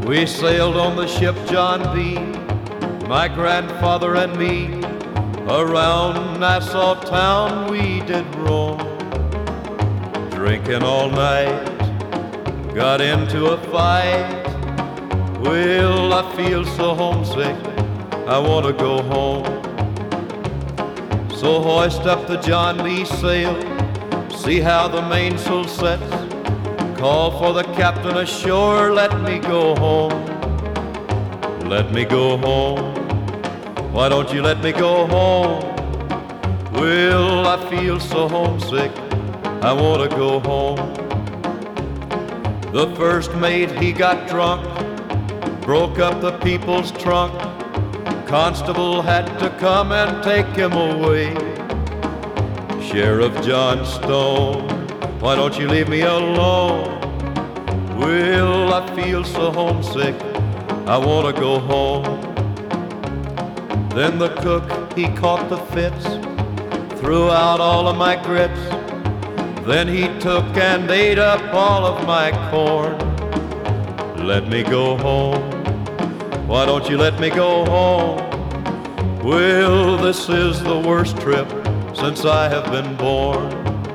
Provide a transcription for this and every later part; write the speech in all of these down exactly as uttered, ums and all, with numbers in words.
We sailed on the ship John B., my grandfather and me. Around Nassau town we did roam, drinking all night, got into a fight. Well, I feel so homesick, I want to go home. So hoist up the John B. sail, see how the mainsail sets. Call for the captain ashore, let me go home. Let me go home. Why don't you let me go home? Well, I feel so homesick, I want to go home. The first mate, he got drunk, broke up the people's trunk. Constable had to come and take him away. Sheriff John Stone, why don't you leave me alone? Well, I feel so homesick, I want to go home. Then the cook, he caught the fits, threw out all of my grits. Then he took and ate up all of my corn. Let me go home. Why don't you let me go home? Well, this is the worst trip since I have been born.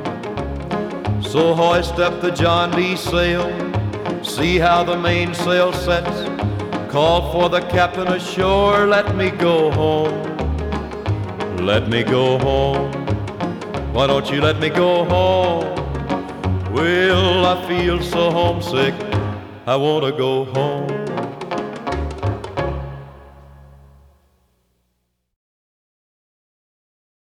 So hoist up the John B. sail, see how the mainsail sets. Call for the captain ashore, let me go home. Let me go home. Why don't you let me go home? Well, I feel so homesick, I want to go home.